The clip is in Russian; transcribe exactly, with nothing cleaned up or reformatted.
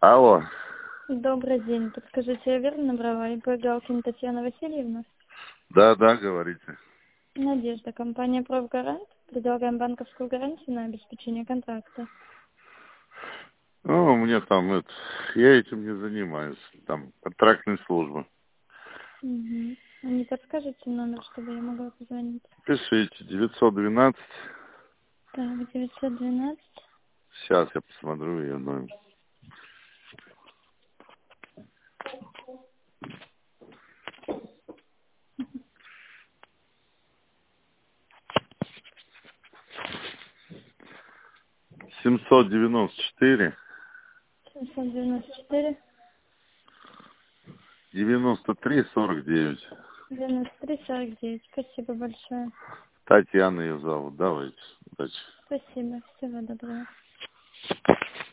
Алло. Добрый день. Подскажите, я верно набрала? И Галкина Татьяна Васильевна? Да, да, говорите. Надежда, компания «Профгарант». Предлагаем банковскую гарантию на обеспечение контракта. Ну, у меня там, это, я этим не занимаюсь. Там, контрактная служба. Угу. А не подскажете номер, чтобы я могла позвонить? Пишите, девятьсот двенадцать. Так, девятьсот двенадцать. Сейчас я посмотрю ее номер. семьсот девяносто четыре. семьсот девяносто четыре. девяносто три сорок девять. девяносто три сорок девять. Спасибо большое. Татьяна ее зовут. Давайте. Удачи. Спасибо. Всего доброго.